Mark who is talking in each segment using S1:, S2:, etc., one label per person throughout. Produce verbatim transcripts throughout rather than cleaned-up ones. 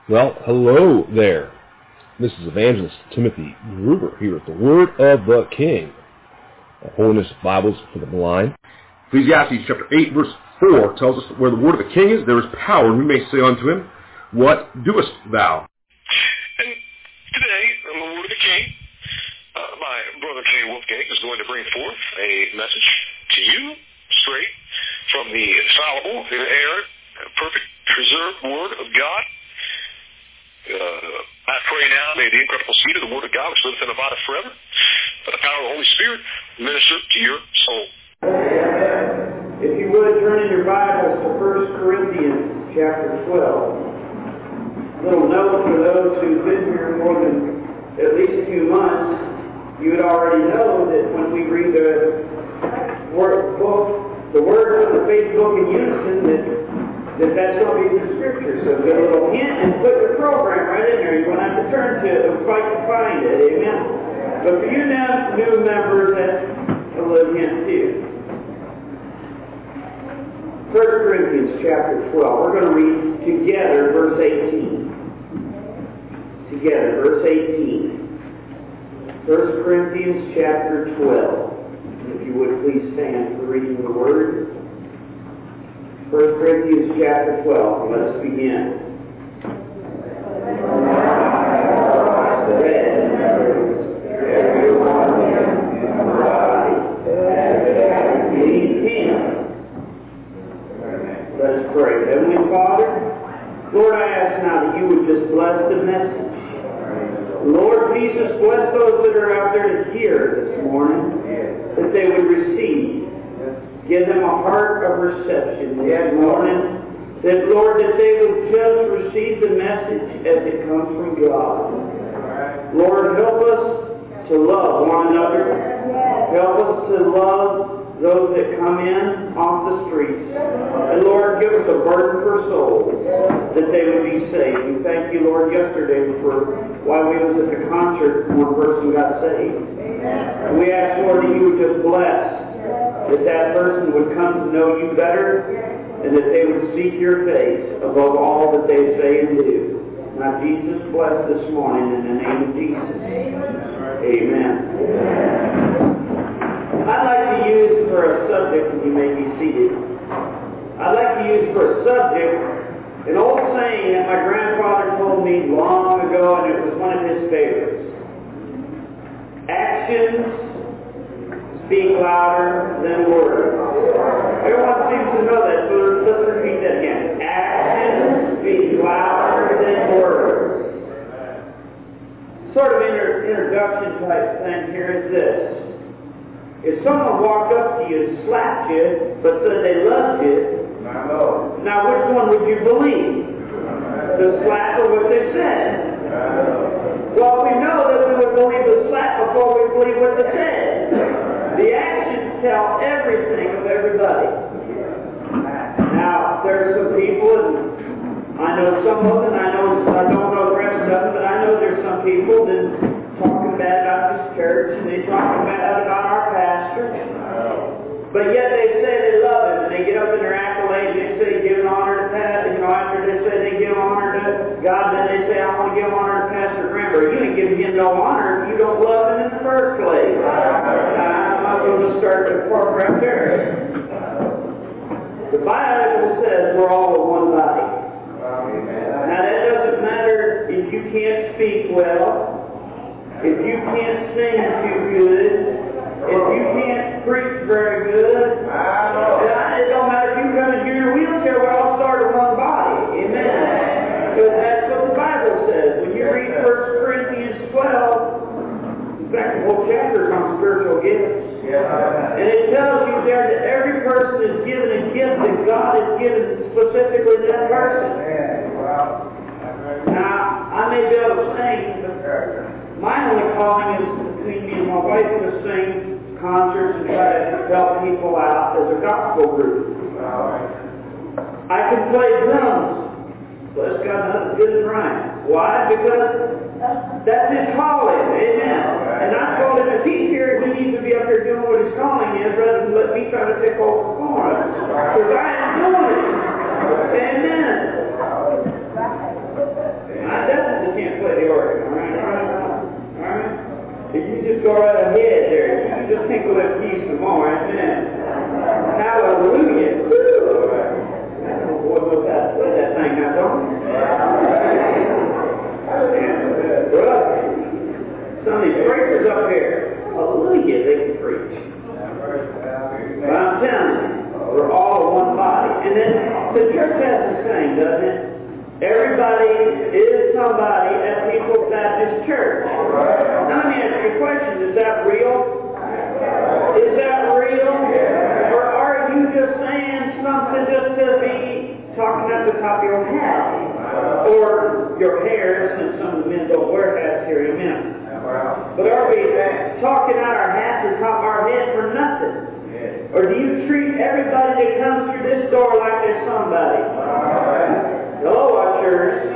S1: Well, hello there. This is Evangelist Timothy Gruber here at the Word of the King. Holiness Bibles for the Blind. Ecclesiastes chapter eight, verse four tells us that where the Word of the King is, there is power. And we may say unto him, what doest thou?
S2: And today, on the Word of the King, uh, my brother Jay Wolfgang is going to bring forth a message to you, straight from the infallible, inerrant, perfect, preserved Word of God. Uh, I pray now, may the incredible seed of the Word of God, which lives and abideth forever, by the power of the Holy Spirit, minister to your soul.
S3: If you would, turn in your Bibles to First Corinthians chapter twelve. A little note for those who've been here more than at least a few months, you would already know that when we read the word book, the words of the faith book in unison, that that that's going to be the scripture. So get a little hint and put your program right in there. You won't have to turn to it and fight to find it. Amen. But for you now, new members, that's a little hint too. First Corinthians chapter twelve. We're going to read together verse eighteen. Together, verse eighteen. First Corinthians chapter twelve. If you would please stand for reading the word. First Corinthians chapter twelve. Let us begin. Let us pray. Heavenly Father, Lord, I ask now that you would just bless the message. Lord Jesus, bless those that are out there to hear this morning, that they would receive. Give them a heart of reception this morning, that, Lord, that they would just receive the message as it comes from God. Lord, help us to love one another. Help us to love those that come in off the streets. And Lord, give us a burden for souls, that they would be saved. We thank you, Lord, yesterday for while we was at the concert, one person got saved. And we ask, Lord, that you would just bless, that that person would come to know you better, and that they would seek your face above all that they say and do. Now, Jesus, bless this morning in the name of Jesus. Amen. I'd like to use for a subject, and you may be seated, I'd like to use for a subject an old saying that my grandfather told me long ago, and it was one of his favorites. Actions speak louder than words. Everyone seems to know that, so let's repeat that again. Actions speak louder than words. Sort of inter- introduction type thing here is this. If someone walked up to you and slapped you, but said they loved you, now which one would you believe? The slap or what they said? Well, we know that we would believe the slap before we believe what they said. The actions tell everything of everybody. Now, there are some people, and I know some of them, I know I don't know the rest of them, but I know there's some people that talking bad about this church, and they talking bad about our pastor. But yet they say they love him, and they get up in their accolades, and they say give an honor to Pastor. You know, after they say they give honor to God, then they say I want to give honor to Pastor Grimber. You ain't giving him no honor if you don't love him in the first place. I'm not going to start the program there. The Bible says we're all one body. Now that doesn't matter if you can't speak well, if you can't sing too good, if you can't preach very good. It don't matter if you come in your wheelchair, we all start in one body. Amen. Because that's what the Bible says. When you read First Corinthians twelve, in fact, the whole chapter is on spiritual gifts. And it tells you there that every person is given a gift that God has given specifically to that person. Now, I may be able to sing, but my only calling is between me and my wife to sing concerts and try to help people out as a gospel group. I can play drums. Bless God, nothing good and right. Why? Because that's his calling. Amen. And I told him if he's here, he needs to be up there doing what his calling is rather than let me try to take over for him. Because I am doing it. Amen. just go right ahead there. You just think of that piece some more. Amen. Hallelujah. Boy, what's that? What's that thing now, don't you? Brother, some of these preachers up here, hallelujah, they can preach. But I'm telling you, we're all one body. And then the church has the same, doesn't it? Everybody is somebody at People's Baptist Church. Now let me ask you a question. Is that real? Is that real? Or are you just saying something just to be talking at the top of your hat? Or your hair, since some of the men don't wear hats here in a minute. But are we talking out our hats or top of our head for nothing? Or do you treat everybody that comes through this door like they're somebody? Hello, ushers.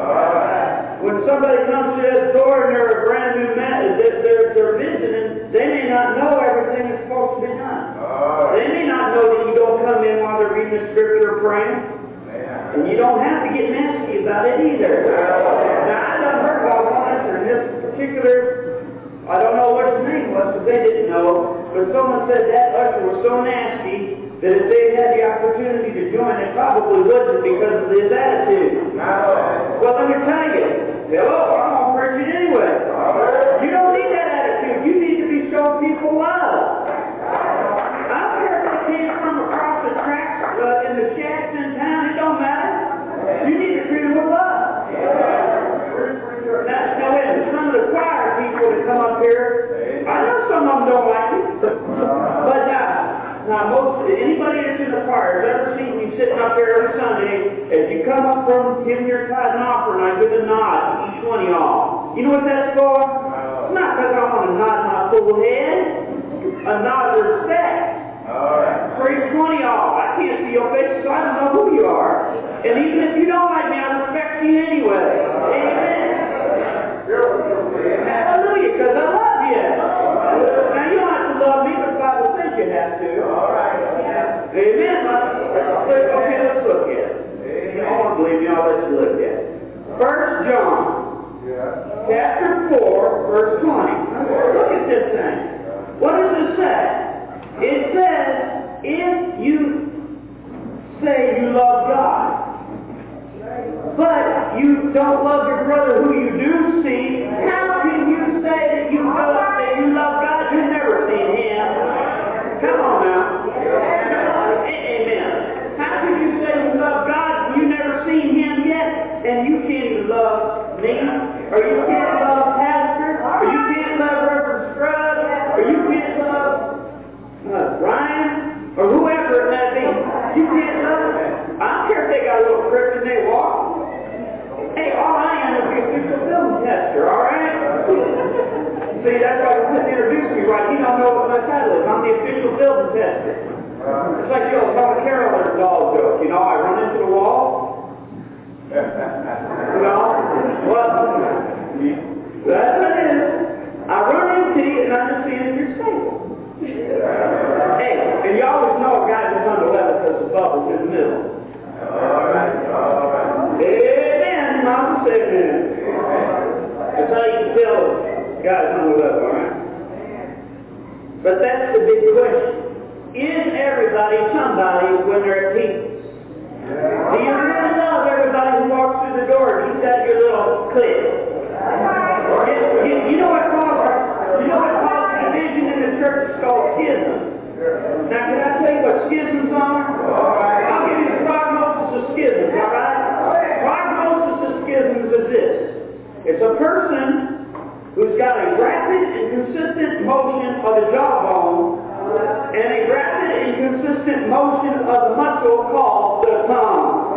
S3: When somebody comes through this door and they're a brand new man, they're, they're, they're visiting, they may not know everything that's supposed to be done. They may not know that you don't come in while they're reading the scripture or praying. And you don't have to get nasty about it either. Now, I done heard about one usher in this particular, I don't know what his name was, because they didn't know, but someone said that usher was so nasty that if they had the opportunity to join, it probably wouldn't because of his attitude. Well, let me tell you, hello, I'm going to preach it anyway. You don't need that attitude. You need to be showing people love. I don't care if they came from across the tracks uh, in the shacks in town. It don't matter. You need to treat them with love. Now, now wait a minute. Some of the choir people that come up here, I know some of them don't like it, but uh, now, most anybody that's in the choir has ever seen me sitting up there every Sunday, as you come up from giving your tithe and offering, I give a nod to each one of y'all. You know what that's for? It's not because I want to nod my full head. A nod of respect. For each one of y'all. I can't see your faces, so I don't know who you are. And even if you don't like me, I respect you anyway. Amen. Hallelujah, because I love you. Now, you don't have to love me, but the Bible says you have to. All right. Amen. Okay, let's look at it. I don't want to believe you. I'll let you look at it. First John, chapter four, verse twenty. Look at this thing. What does it say? It says, if you say you love God, but you don't love your brother who you do see, how can you say that you love, that you love God? You've never seen Him. Come on now. Amen. How can you say you love God when you've never seen Him yet, and you can't even love me, or you can't love Pastor, or you can't love Reverend Scruggs, or you can't love uh, Brian, or whoever it may be. You can't love them. I don't care if they got a little crook and they walk. Hey, all I am is the official film tester, all right? See, that's why you couldn't introduce me right. You don't know what my title is. I'm the official film tester. It's like the old Tom Carolyn doll joke. You know, I run into the wall. You know? What? That's what it is. I run into you and I just see it in your stable. Hey, and you always know a guy that's on the level because the bubble's in the middle. All right, all right. Amen, Mama, say amen. That's how you can tell a guy's on the level, all right? But that's the big question. Is everybody somebody when they're at peace? Do you really love everybody who walks through the door? You got your little clique. You, you, you know what causes, you know what causes division in the church is called schism. Now, can I tell you what schisms are? I'll give you the prognosis of schisms, all right? Prognosis of schisms is this. It's a person who's got a rapid and consistent motion of the jawbone and a rapid and consistent motion of the muscle called the tongue.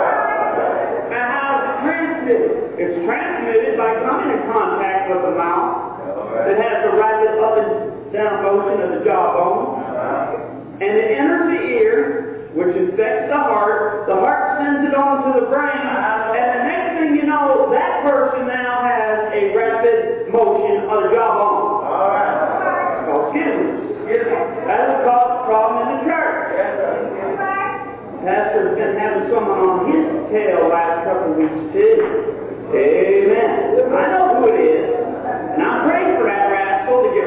S3: Now, how is it transmitted? It's transmitted by coming in contact with the mouth that has a rapid up and down motion of the jawbone. And it enters the ear, which infects the heart. The heart sends it on to the brain. And the next thing you know, that person now has a rapid motion of the jawbone. It's called schism. That has caused a problem in the church. Pastor's been having someone on his tail last couple of weeks too. Amen. I know who it is. And I'm praying for that rascal to get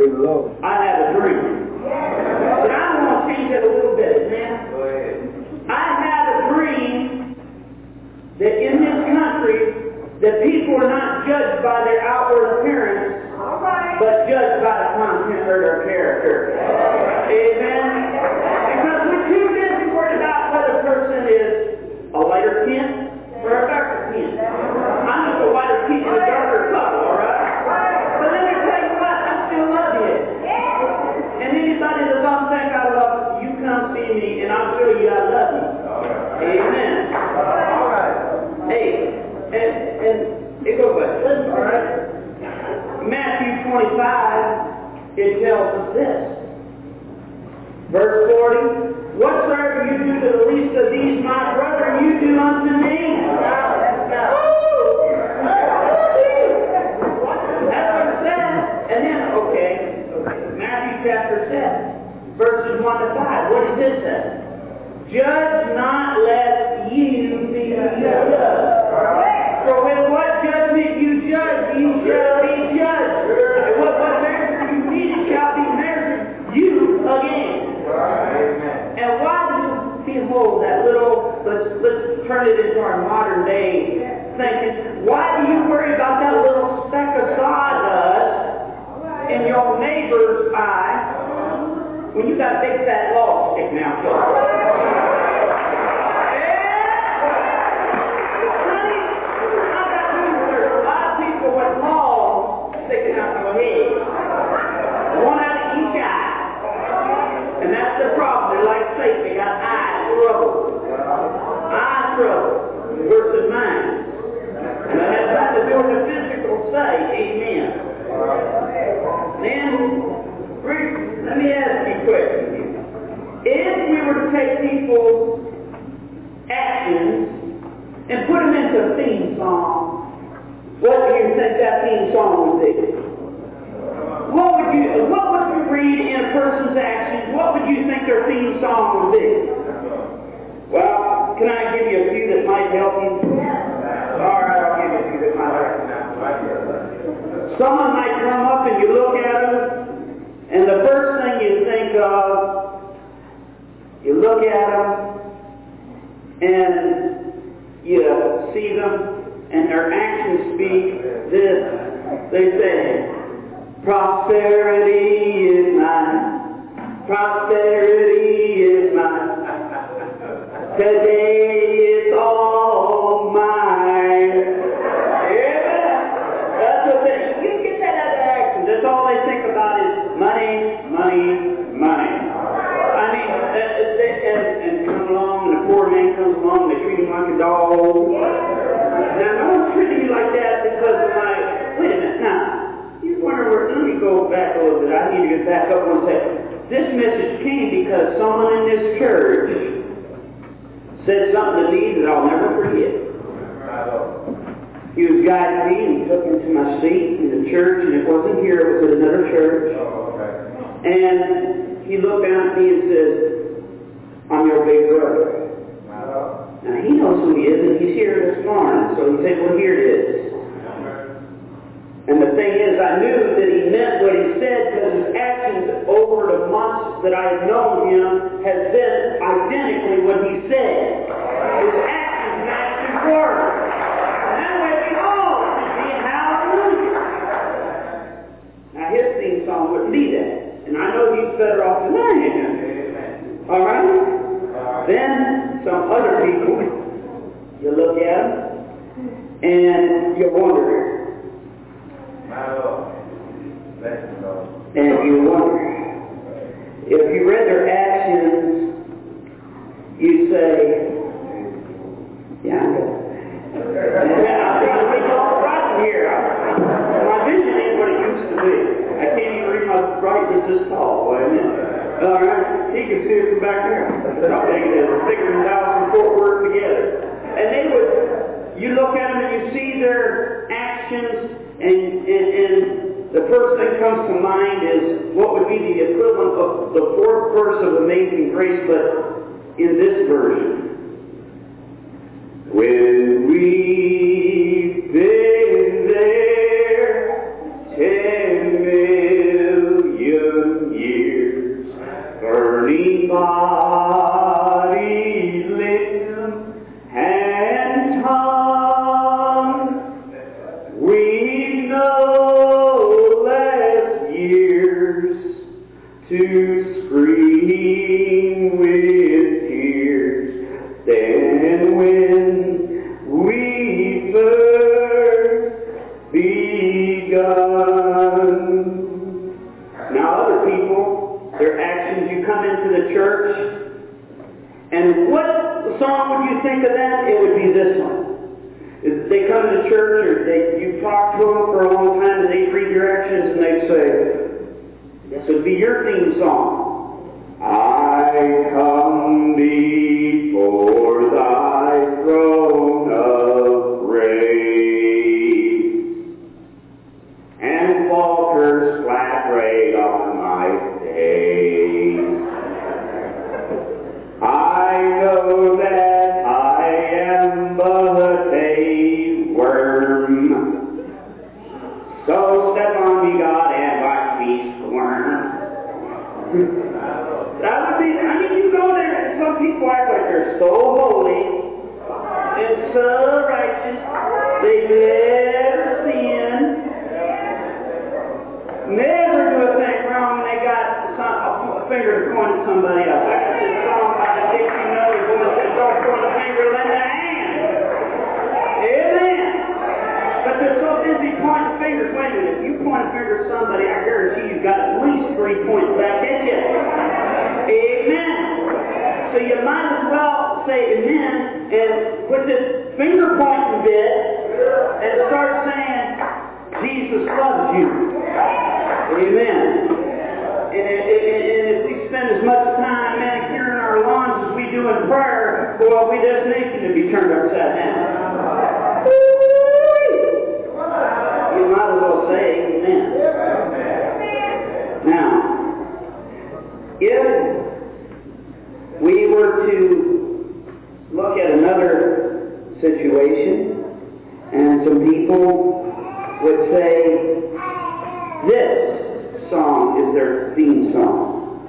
S4: Praise the Lord.
S3: I had a dream. But I'm going to change it a little bit, man.
S4: Go ahead.
S3: I had a dream that in this country, that people are not judged by their outward appearance, but judged by the content of their character. Amen? Because we're too busy worried about whether a person is a lighter tint or a darker tint. I'm just a lighter tint and a darker color, alright? But let me tell you what, I still love you. And anybody that don't think I love you, you come see me and I'll show you I love you. Amen. Alright. Hey, and, and it goes like this, alright? Matthew twenty-five, it tells us this. Verse forty, whatsoever you do to the least of these, my brethren, you do unto me. That's what it says. And then, okay, Matthew chapter seven, verses one to five. What does it say? Judge not lest you be judged. For with what judgment you judge, you shall be judged. And what, what measure you meet shall be measured you again. And why do you behold that little, let's, let's turn it into our modern day thinking, why do you worry about that little speck of sawdust in your neighbor's eye when you got a big fat log sticking out your eye? With logs sticking out of my head. One out of each eye. And that's the problem. They're like Satan. They got eye trouble. Eye trouble versus mind. And that has nothing to do with the physical sight. Amen. Then, let me ask you a question. If we were to take people's actions and put them into a theme song, what do you think that theme song would be? What would you what would you read in a person's actions? What would you think their theme song would be? Well, can I give you a few that might help you? All right, I'll give you a few that might help you. Someone might come up and you look at them, and the first thing you think of, you look at them, and you see them, and their actions speak this. They say, prosperity is mine. Prosperity is mine. Today is all mine. Yeah, that's the thing. You get that out of their actions. That's all they think about is money, money, money. I mean, uh, they, and, and come along, and the poor man comes along, they treat him like a dog. Now, no one's treating you like that because of my... Wait a minute, now, you wonder where... Let me go back a little bit. I need to get back up one second. This message came because someone in this church said something to me that I'll never forget. He was guiding me and he took me to my seat in the church, and it wasn't here, it was at another church. And he looked down at me and said, I'm your big brother. Now, he knows who he is, and he's here this morning. So he said, well, here it is. And the thing is, I knew that he meant what he said because his actions over the months that I had known him has been identically what he said. His actions matched his words. And that way we all see hallelujah. Now, his theme song wouldn't be that. And I know he's better off than I am. All right? Then some other people, you look at them and you wonder. And you wonder. If you read their actions, you say, yeah, I'm good. I think it's all right here. My vision ain't what it used to be. I can't even read my brightness this tall. Wait a minute. All right, he can see it from back there. That's how big it is. It's bigger than Dallas and Fort Worth together. And they would, you look at them and you see their actions, and, and, and the first thing comes to mind is what would be the equivalent of the fourth verse of Amazing Grace, but in this version. When we've been there ten million body, limb, and tongue. We've no less years to scream with tears than when we first begun. Now other people, their actions, you come into the church, and what song would you think of that? It would be this one. If they come to church, or they, you talk to them for a long time, and they read your actions, and they say, this would be your theme song. I come before thy throne of grace, and falters flat right on my face. I know that I am but a worm, so step on me, God, and watch me squirm. That would be, I mean, you go there, and some people act like they're so holy and so righteous, they never sin, never do a thing wrong when they got some, a finger to point at somebody else. I got this song by the Dixie Melody woman that starts pointing a finger, lend a hand. Amen. But they're so busy pointing fingers. Wait a minute, if you point a finger at somebody, I guarantee you've got at least three points back at you. Amen. So you might as well say amen and put this finger pointing bit and start saying, Jesus loves you. Amen. And, and, and if we spend as much time manicuring our lawns as we do in prayer, boy, we destination to be turned upside down. You might as well say amen. Now, if we were to look at another situation, and some people would say this song is their theme song.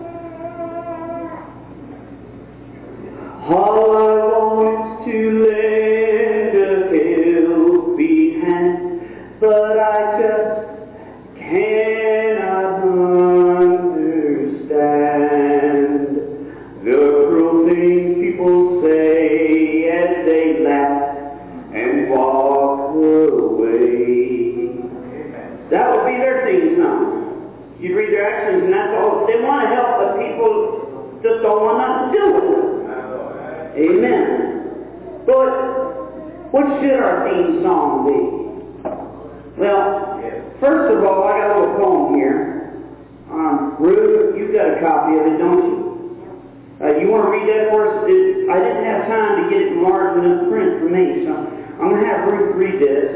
S3: All I want is to lend a helping hand, but I just cannot understand the cruel things people say as they laugh and walk away. That would be their theme song. You read their actions, and that's all. They want to help, but people just don't want nothing to do with it. Amen. But what should our theme song be? Well, first of all, I got a little poem here. Um, Ruth, you've got a copy of it, don't you? Uh, you want to read that for us? It, I didn't have time to get it enlarged enough print for me, so I'm going to have Ruth read this.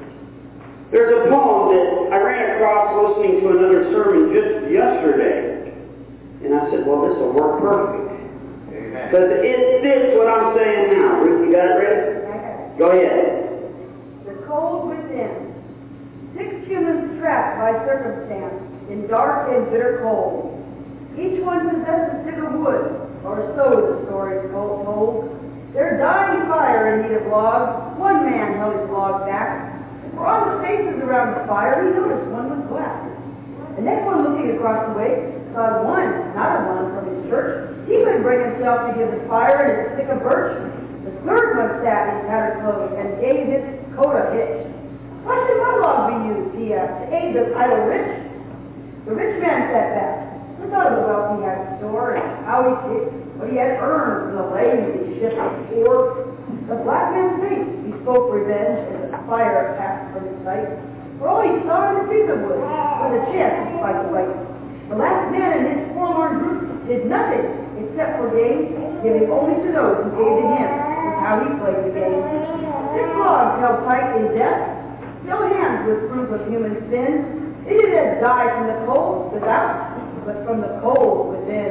S3: There's a poem that I ran across listening to another sermon just yesterday. And I said, well, this will work perfect. Because it fits what I'm saying now. Ruth, you got it ready? Go ahead.
S4: The cold within. Six humans trapped by circumstance in dark and bitter cold. Each one possessed a stick of wood, or so the story is told. Their dying fire in need of logs, one man held his log back. For on the faces around the fire, he noticed one was black. The next one, looking across the way, saw one, not a one from his church. He couldn't bring himself to give the fire and a stick of birch. The third one sat in tattered clothes and gave his coat a hitch. Why should my log be used, he asked, to aid the idle rich? The rich man sat back. He thought of the wealth he had stored and how he kicked what he had earned from the labor he shipped before. The black man faced, he spoke revenge as the fire passed from his sight. For all he saw in the piece of wood was a chance to fight the right. The last man in his forlorn group did nothing except for gain, giving only to those who gave to him, is how he played the game. Six logs held tight in death, still hands with proof of human sin. They didn't die from the cold without, but from the cold within.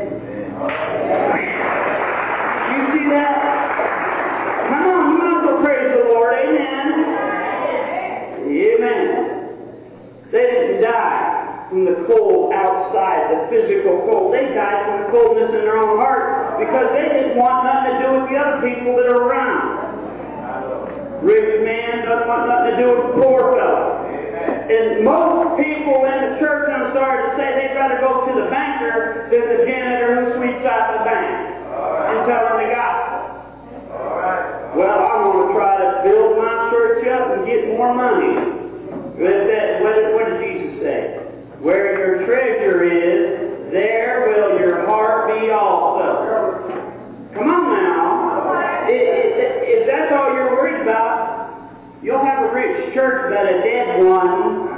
S3: You see that? Come on, you might as well praise the Lord. Amen. Amen. They didn't die from the cold outside. the physical cold. They died from the coldness in their own heart because they didn't want nothing to do with the other people that are around. Rich man doesn't want nothing to do with the poor fellow. And most people in the church, I'm sorry to say, they'd rather go to the banker than the janitor who sweeps out the bank and tell them the gospel. Well, I want to try to build my church up and get more money. What did Jesus say? Where your treasure is, there will your heart be also. Come on now. If that's all you're worried about, you'll have a rich church but a dead one.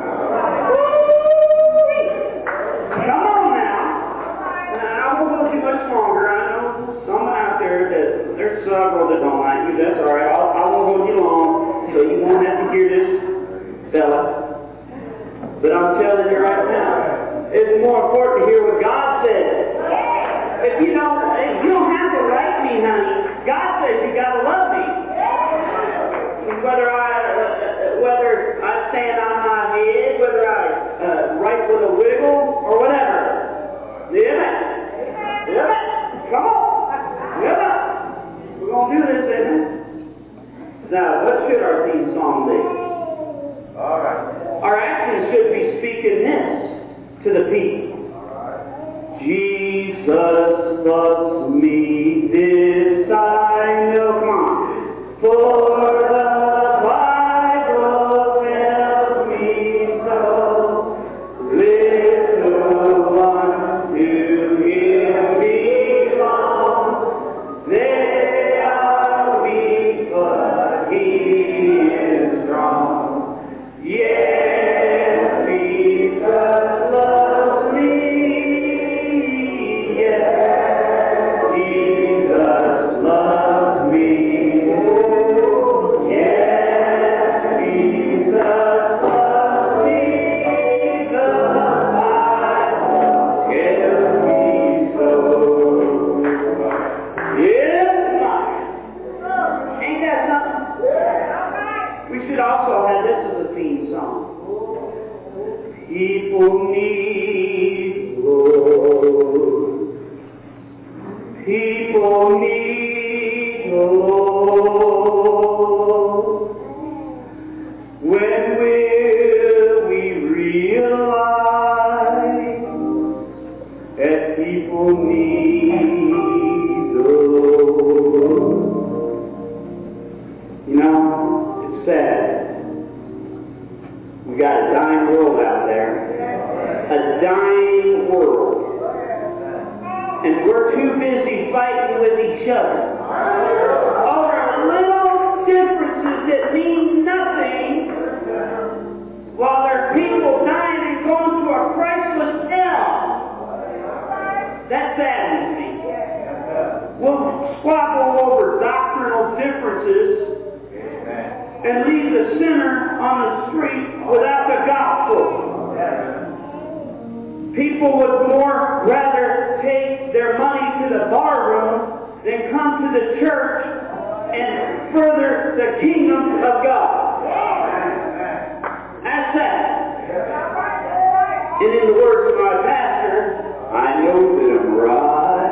S3: Come on now. I won't go too much longer. I know someone out there that there's several that don't like you. That's all right. I'll, I won't hold you long, so you won't have to hear this, fella. But I'm telling you right now, it's more important to hear what God says. If you don't, you don't have to like me, honey. God says you got to love me. Whether I, uh, whether I stand on my head, whether I uh, write with a wiggle or whatever. Amen. Amen. Come on. Amen. We're gonna do this, amen. Now, what should our theme song be? All right. Our actions should be speaking this to the people. Jesus loves me, this I know. Come on. For the Bible tells me so. Little ones to Him belong. They are weak, but He is strong. Yeah. People need Lord. People need Lord. When will we realize that people need Lord? You know, it's sad. We got a dying world out there. A dying world. And we're too busy fighting with each other over little differences that mean nothing while there's people dying and going to a Christless hell. That saddens me. We'll squabble over doctrinal differences and leave the sinner on the street without the gospel. People would more rather take their money to the bar room than come to the church and further the kingdom of God. That's that. And in the words of my pastor, I know that I'm right.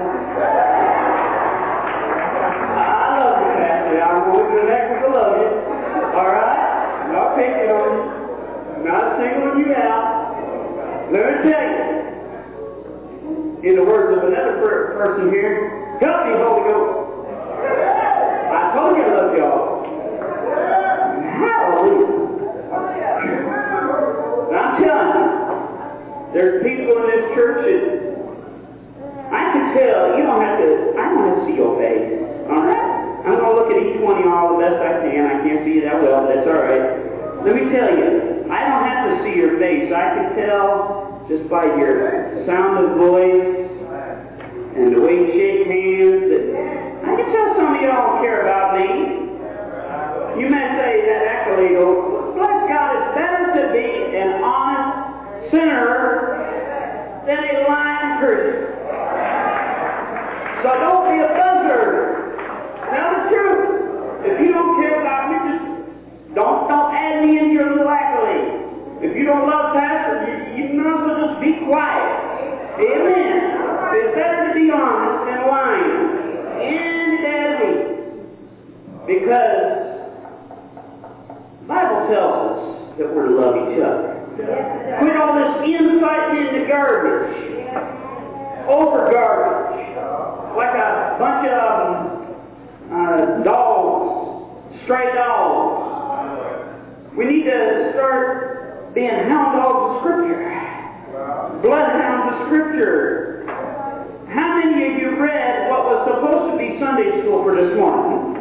S3: I love you, Pastor. I'm going to the next one to love you. All right? I'm not picking on you. I'm not singling you out. Let me tell you, in the words of another per- person here, help me, Holy Ghost. I told you I love y'all. Hallelujah. And I'm telling you, there's people in this church that I can tell, you don't have to, I don't have to see your face. All right? I'm going to look at each one of y'all the best I can. I can't see you that well, but that's all right. Let me tell you, I don't have to see your face. I can tell just by your sound of voice and the way you shake hands that I can tell some of you don't care about me. You may say that accolade, oh, bless God, it's better to be an honest sinner than a lying Christian. So don't be a buzzard. Tell the truth. If you don't care about me, just don't, don't add me into your little accolade. If you don't love Pastor, you, you might as well just be quiet. Amen? that we're to love each other. Quit all this infighting into garbage. Over garbage. Like a bunch of uh, dogs, stray dogs. We need to start being hound dogs of Scripture. Bloodhounds of Scripture. How many of you read what was supposed to be Sunday school for this morning?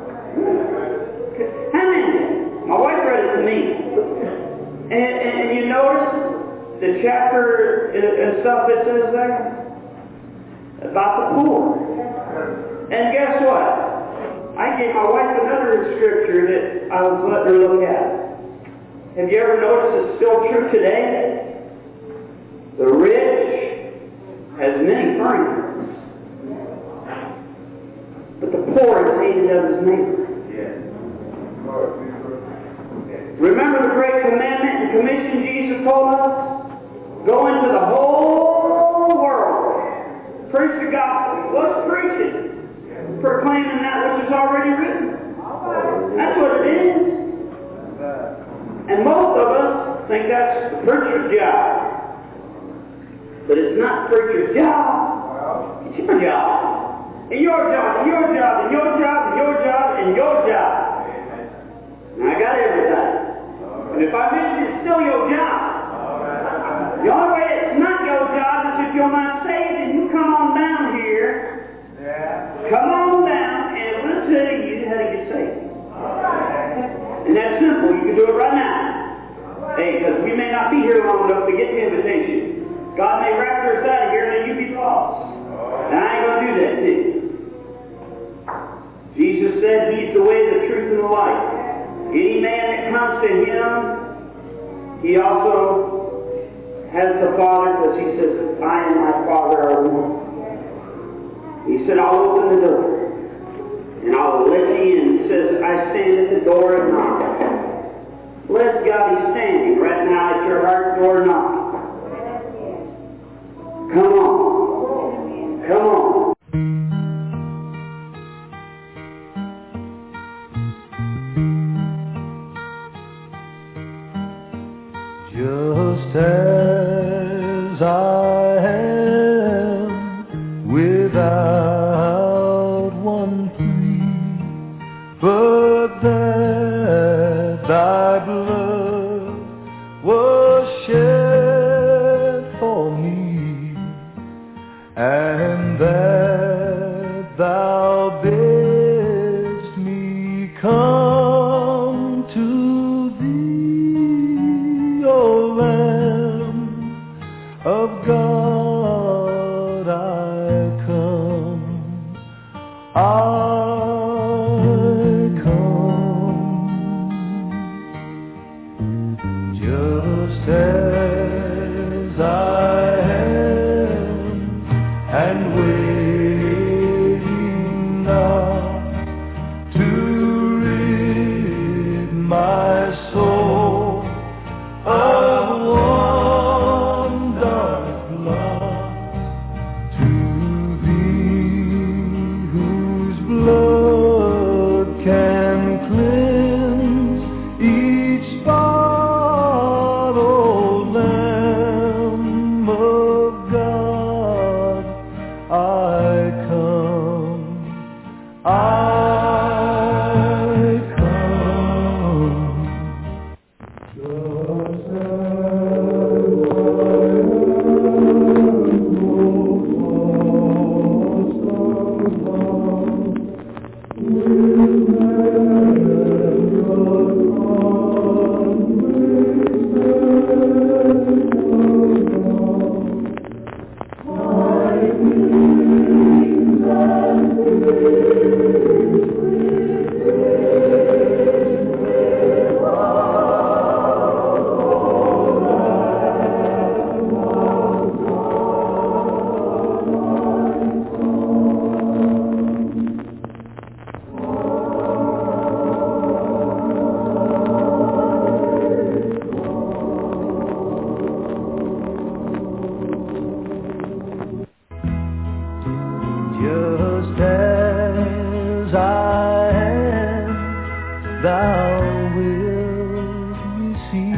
S3: How many? My wife read it to me. And, and, and you notice the chapter and stuff it says there? About the poor. And guess what? I gave my wife another scripture that I was letting her look at. Have you ever noticed it's still true today? The rich has many friends, but the poor is hated of his neighbor. Remember the great commandment and commission Jesus told us? Go into the whole world. Preach the gospel. What's preaching? Proclaiming that which is already written. That's what it is. And most of us think that's the preacher's job. But it's not the preacher's job. It's your job. And your job, and your job, and your job, and your job, and your job. And I got everything. And if I miss it, it's still your job. The only way it's not your job is if you're not saved and you come on down here. Come on down and we'll tell you how to get saved. And that's simple. You can do it right now. Hey, because we may not be here long enough to get the invitation. God may rapture us out of here and then you be lost. And I ain't going to do that to you. Jesus said He's the way, the truth, and the life. Any man that comes to Him, He also has the Father, because He says, I and my Father are one. He said, I'll open the door. And I'll let you in. He says, I stand at the door and knock. Bless God, He's standing right now at your heart door knocking. Come on. Come on.
S5: Just as I am, without one plea, but that thy blood was shed for me, and that thou bidst me come to thee, O Lamb of God, I come, I come, just as I am, and waiting now to rid my soul of one dark loss, to thee whose blood can cleanse each spot, O Lamb of God, I come, I come, just Just as I am, thou wilt receive.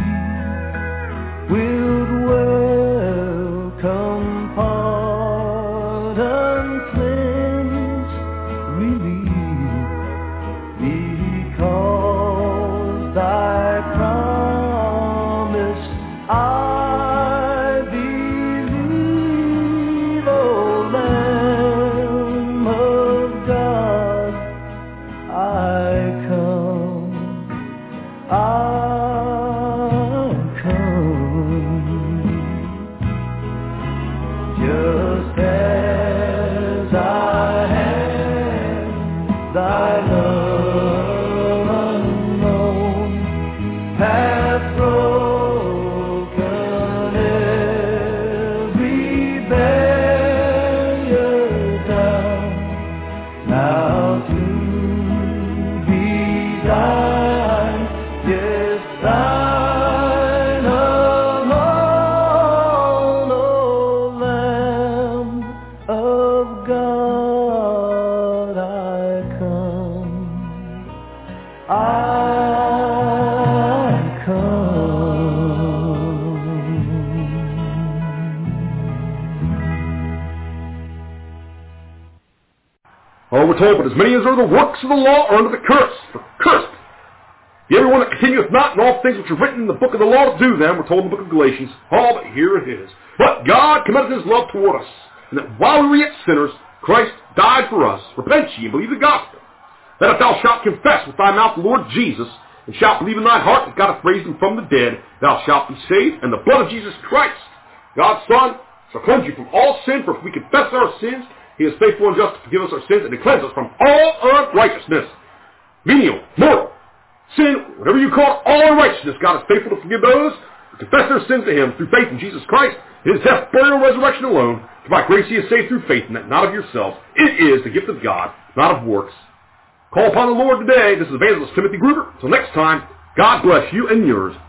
S1: For we're told, but as many as are the works of the law are under the curse. For cursed be everyone that continueth not in all things which are written in the book of the law to do them. We're told in the book of Galatians. All but here it is. But God commendeth his love toward us, and that while we were yet sinners, Christ died for us. Repent ye and believe the gospel. That if thou shalt confess with thy mouth the Lord Jesus, and shalt believe in thine heart that God hath raised him from the dead, thou shalt be saved. And the blood of Jesus Christ, God's Son, shall cleanse you from all sin. For if we confess our sins, he is faithful and just to forgive us our sins and to cleanse us from all unrighteousness. Venial, mortal, sin, whatever you call it, all unrighteousness. God is faithful to forgive those who confess their sins to him through faith in Jesus Christ, his death, burial, and resurrection alone. For by grace he is saved through faith, and that not of yourselves. It is the gift of God, not of works. Call upon the Lord today. This is Evangelist Timothy Gruber. Until next time, God bless you and yours.